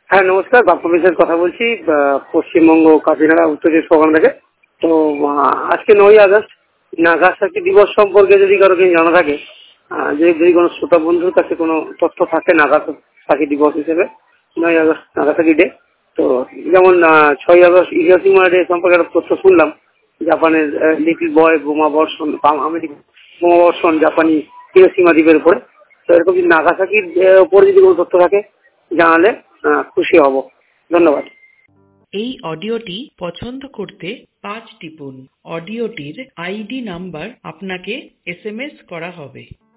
হ্যাঁ নমস্কার, বাপ্পা বিশ্বাস কথা বলছি, পশ্চিমবঙ্গ কাজিরাঙা উত্তর চব্বিশ পরগনা থেকে। তো আজকে 9ই আগস্ট নাগাসাকি দিবস সম্পর্কে যদি কারো কিছু জানা থাকে, যদি কোনো শ্রোতা বন্ধুর কাছে কোনো তথ্য থাকে নাগাসাকি দিবস হিসেবে 9ই আগস্ট নাগাসাকি ডে। তো যেমন 6ই আগস্ট হিরোশিমা ডে সম্পর্কে একটা তথ্য শুনলাম, জাপানের লিটল বয় বোমা বর্ষণ, আমেরিকা বোমা বর্ষণ জাপানি হিরোশিমা দ্বীপের উপরে। তো এরকম যদি নাগাসাকির উপরে যদি কোনো তথ্য থাকে জানালে খুশি হব। ধন্যবাদ। এই অডিওটি পছন্দ করতে 5 টিপুন। অডিওটির আইডি নাম্বার আপনাকে SMS করা হবে।